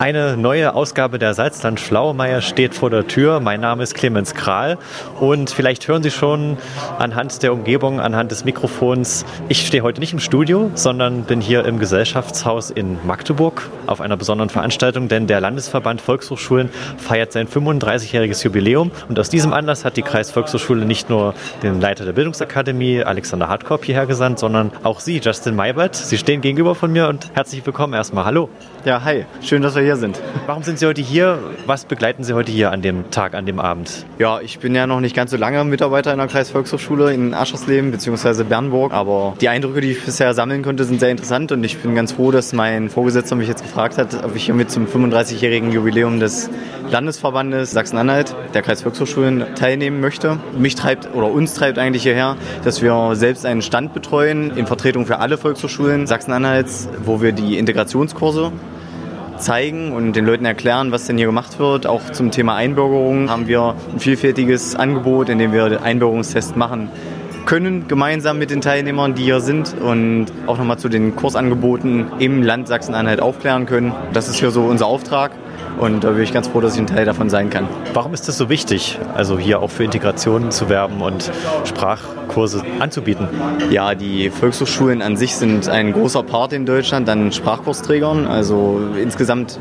Eine neue Ausgabe der Salzland-Schlaumeyer steht vor der Tür. Mein Name ist Clemens Kral und vielleicht hören Sie schon anhand der Umgebung, anhand des Mikrofons, ich stehe heute nicht im Studio, sondern bin hier im Gesellschaftshaus in Magdeburg auf einer besonderen Veranstaltung, denn der Landesverband Volkshochschulen feiert sein 35-jähriges Jubiläum und aus diesem Anlass hat die Kreisvolkshochschule nicht nur den Leiter der Bildungsakademie, Alexander Hartkorb, hierher gesandt, sondern auch Sie, Justin Maybert. Sie stehen gegenüber von mir und herzlich willkommen erstmal. Hallo. Ja, hi. Schön, dass wir hier sind. Warum sind Sie heute hier? Was begleiten Sie heute hier an dem Tag, an dem Abend? Ja, ich bin ja noch nicht ganz so lange Mitarbeiter in der Kreisvolkshochschule in Aschersleben bzw. Bernburg, aber die Eindrücke, die ich bisher sammeln konnte, sind sehr interessant und ich bin ganz froh, dass mein Vorgesetzter mich jetzt gefragt hat, ob ich hier mit zum 35-jährigen Jubiläum des Landesverbandes Sachsen-Anhalt, der Kreisvolkshochschulen, teilnehmen möchte. Uns treibt eigentlich hierher, dass wir selbst einen Stand betreuen in Vertretung für alle Volkshochschulen Sachsen-Anhalts, wo wir die Integrationskurse zeigen und den Leuten erklären, was denn hier gemacht wird. Auch zum Thema Einbürgerung haben wir ein vielfältiges Angebot, in dem wir den Einbürgerungstest machen können, gemeinsam mit den Teilnehmern, die hier sind und auch nochmal zu den Kursangeboten im Land Sachsen-Anhalt aufklären können. Das ist hier so unser Auftrag. Und da bin ich ganz froh, dass ich ein Teil davon sein kann. Warum ist es so wichtig, also hier auch für Integration zu werben und Sprachkurse anzubieten? Ja, die Volkshochschulen an sich sind ein großer Part in Deutschland an Sprachkursträgern. Also insgesamt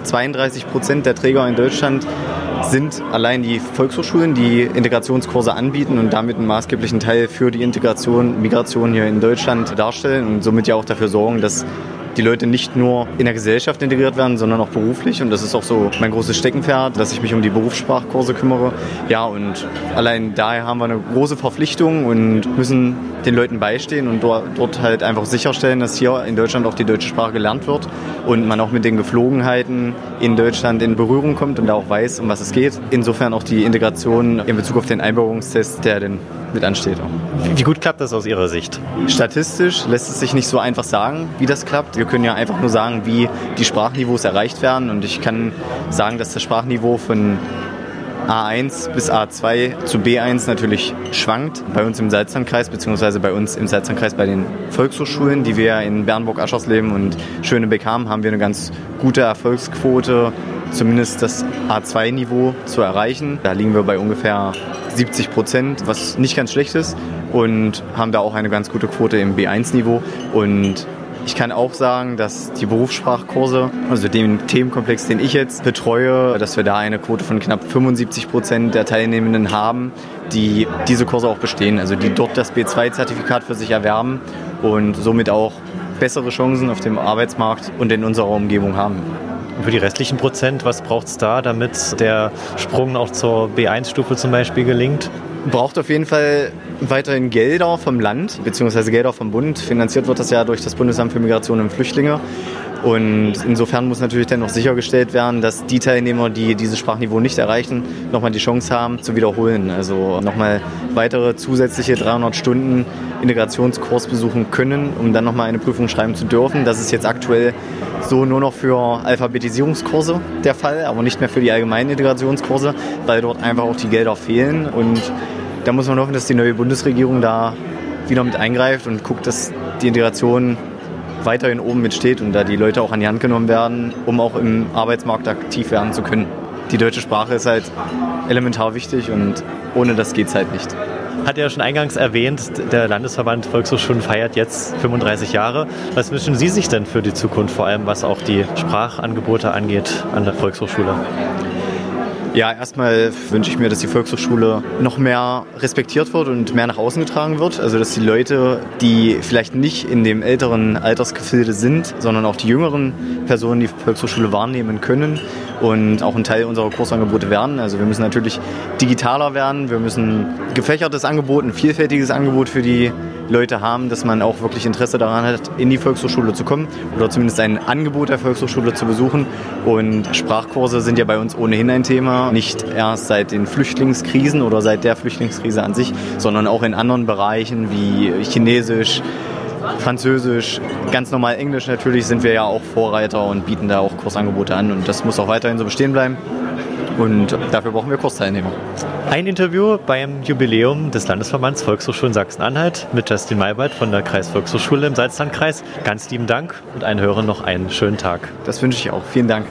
32% der Träger in Deutschland sind allein die Volkshochschulen, die Integrationskurse anbieten und damit einen maßgeblichen Teil für die Migration hier in Deutschland darstellen und somit ja auch dafür sorgen, dass die Leute nicht nur in der Gesellschaft integriert werden, sondern auch beruflich. Und das ist auch so mein großes Steckenpferd, dass ich mich um die Berufssprachkurse kümmere. Ja, und allein daher haben wir eine große Verpflichtung und müssen den Leuten beistehen und dort halt einfach sicherstellen, dass hier in Deutschland auch die deutsche Sprache gelernt wird und man auch mit den Geflogenheiten in Deutschland in Berührung kommt und da auch weiß, um was es geht. Insofern auch die Integration in Bezug auf den Einbürgerungstest, der denn mit ansteht. Wie gut klappt das aus Ihrer Sicht? Statistisch lässt es sich nicht so einfach sagen, wie das klappt. Wir können ja einfach nur sagen, wie die Sprachniveaus erreicht werden. Und ich kann sagen, dass das Sprachniveau von A1 bis A2 zu B1 natürlich schwankt. Bei uns im Salzlandkreis, beziehungsweise bei uns im Salzlandkreis bei den Volkshochschulen, die wir in Bernburg, Aschersleben und Schönebeck haben wir eine ganz gute Erfolgsquote, zumindest das A2-Niveau zu erreichen. Da liegen wir bei ungefähr 70%, was nicht ganz schlecht ist und haben da auch eine ganz gute Quote im B1-Niveau. Und ich kann auch sagen, dass die Berufssprachkurse, also den Themenkomplex, den ich jetzt betreue, dass wir da eine Quote von knapp 75% der Teilnehmenden haben, die diese Kurse auch bestehen, also die dort das B2-Zertifikat für sich erwerben und somit auch bessere Chancen auf dem Arbeitsmarkt und in unserer Umgebung haben. Und für die restlichen Prozent, was braucht es da, damit der Sprung auch zur B1-Stufe zum Beispiel gelingt? Braucht auf jeden Fall weiterhin Gelder vom Land bzw. Gelder vom Bund. Finanziert wird das ja durch das Bundesamt für Migration und Flüchtlinge. Und insofern muss natürlich dann noch sichergestellt werden, dass die Teilnehmer, die dieses Sprachniveau nicht erreichen, nochmal die Chance haben zu wiederholen. Also nochmal weitere zusätzliche 300 Stunden Integrationskurs besuchen können, um dann nochmal eine Prüfung schreiben zu dürfen. Das ist jetzt aktuell so nur noch für Alphabetisierungskurse der Fall, aber nicht mehr für die allgemeinen Integrationskurse, weil dort einfach auch die Gelder fehlen. Und da muss man hoffen, dass die neue Bundesregierung da wieder mit eingreift und guckt, dass die Integration weiterhin oben mitsteht und da die Leute auch an die Hand genommen werden, um auch im Arbeitsmarkt aktiv werden zu können. Die deutsche Sprache ist halt elementar wichtig und ohne das geht's halt nicht. Hat ja schon eingangs erwähnt, der Landesverband Volkshochschulen feiert jetzt 35 Jahre. Was wünschen Sie sich denn für die Zukunft, vor allem was auch die Sprachangebote angeht an der Volkshochschule? Ja, erstmal wünsche ich mir, dass die Volkshochschule noch mehr respektiert wird und mehr nach außen getragen wird. Also dass die Leute, die vielleicht nicht in dem älteren Altersgefilde sind, sondern auch die jüngeren Personen die Volkshochschule wahrnehmen können und auch ein Teil unserer Kursangebote werden. Also wir müssen natürlich digitaler werden, wir müssen ein gefächertes Angebot, ein vielfältiges Angebot für die Leute haben, dass man auch wirklich Interesse daran hat, in die Volkshochschule zu kommen oder zumindest ein Angebot der Volkshochschule zu besuchen. Und Sprachkurse sind ja bei uns ohnehin ein Thema, nicht erst seit den Flüchtlingskrisen oder seit der Flüchtlingskrise an sich, sondern auch in anderen Bereichen wie Chinesisch, Französisch, ganz normal Englisch natürlich sind wir ja auch Vorreiter und bieten da auch Kursangebote an und das muss auch weiterhin so bestehen bleiben. Und dafür brauchen wir Kursteilnehmer. Ein Interview beim Jubiläum des Landesverbands Volkshochschulen Sachsen-Anhalt mit Justin Maybert von der Kreisvolkshochschule im Salzlandkreis. Ganz lieben Dank und allen Hörern noch einen schönen Tag. Das wünsche ich auch. Vielen Dank.